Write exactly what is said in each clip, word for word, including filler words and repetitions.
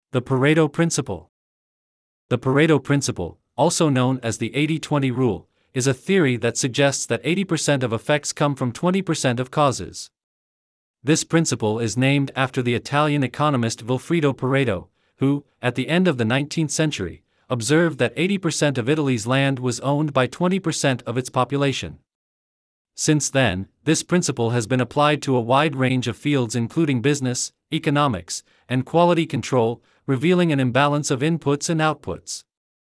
The Pareto Principle. The Pareto Principle, also known as the eighty twenty rule, is a theory that suggests that eighty percent of effects come from twenty percent of causes. This principle is named after the Italian economist Vilfredo Pareto, who, at the end of the nineteenth century, observed that eighty percent of Italy's land was owned by twenty percent of its population. Since then, this principle has been applied to a wide range of fields including business, economics, and quality control, revealing an imbalance of inputs and outputs.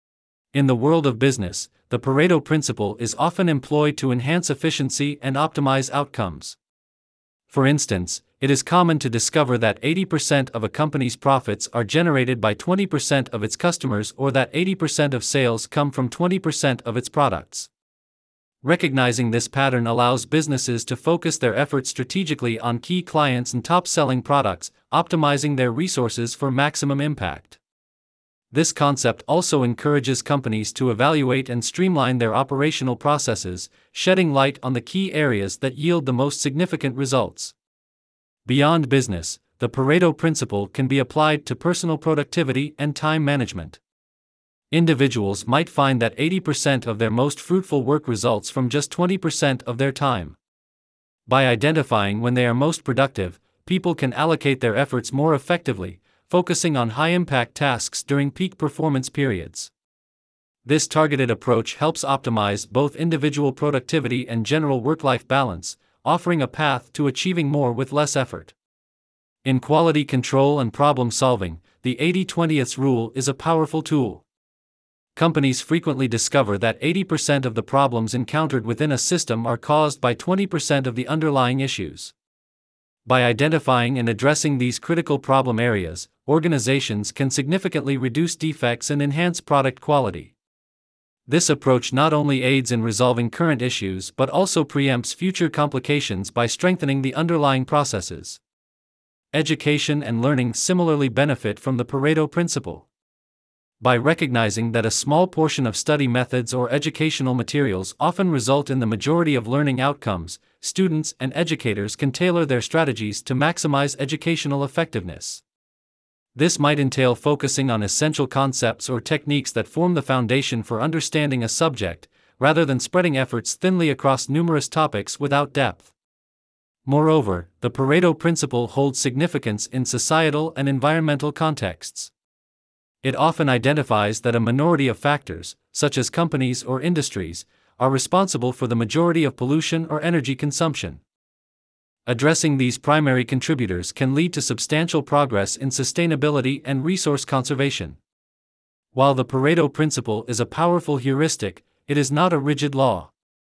In the world of business, the Pareto principle is often employed to enhance efficiency and optimize outcomes. For instance, it is common to discover that eighty percent of a company's profits are generated by twenty percent of its customers, or that eighty percent of sales come from twenty percent of its products. Recognizing this pattern allows businesses to focus their efforts strategically on key clients and top-selling products, optimizing their resources for maximum impact. This concept also encourages companies to evaluate and streamline their operational processes, shedding light on the key areas that yield the most significant results. Beyond business, the Pareto principle can be applied to personal productivity and time management. Individuals might find that eighty percent of their most fruitful work results from just twenty percent of their time. By identifying when they are most productive, people can allocate their efforts more effectively, focusing on high-impact tasks during peak performance periods. This targeted approach helps optimize both individual productivity and general work-life balance, offering a path to achieving more with less effort. In quality control and problem solving, the eighty twenty rule is a powerful tool. Companies frequently discover that eighty percent of the problems encountered within a system are caused by twenty percent of the underlying issues. By identifying and addressing these critical problem areas, organizations can significantly reduce defects and enhance product quality. This approach not only aids in resolving current issues but also preempts future complications by strengthening the underlying processes. Education and learning similarly benefit from the Pareto principle. By recognizing that a small portion of study methods or educational materials often result in the majority of learning outcomes, students and educators can tailor their strategies to maximize educational effectiveness. This might entail focusing on essential concepts or techniques that form the foundation for understanding a subject, rather than spreading efforts thinly across numerous topics without depth. Moreover, the Pareto principle holds significance in societal and environmental contexts. It often identifies that a minority of factors, such as companies or industries, are responsible for the majority of pollution or energy consumption. Addressing these primary contributors can lead to substantial progress in sustainability and resource conservation. While the Pareto principle is a powerful heuristic, it is not a rigid law.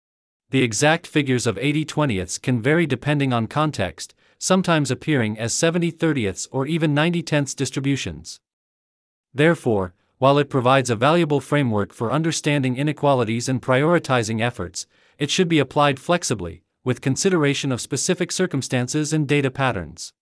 The exact figures of eighty twenty can vary depending on context, sometimes appearing as seventy thirty or even ninety ten distributions. Therefore, while it provides a valuable framework for understanding inequalities and prioritizing efforts, it should be applied flexibly, with consideration of specific circumstances and data patterns.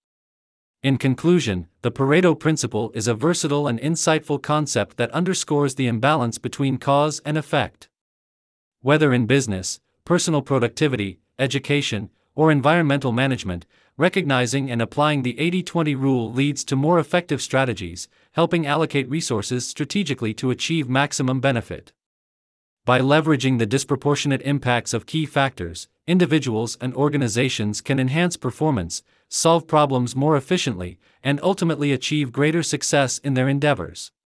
In conclusion, the Pareto principle is a versatile and insightful concept that underscores the imbalance between cause and effect. Whether in business, personal productivity, education, or environmental management, recognizing and applying the eighty twenty rule leads to more effective strategies, helping allocate resources strategically to achieve maximum benefit. By leveraging the disproportionate impacts of key factors, individuals and organizations can enhance performance, solve problems more efficiently, and ultimately achieve greater success in their endeavors.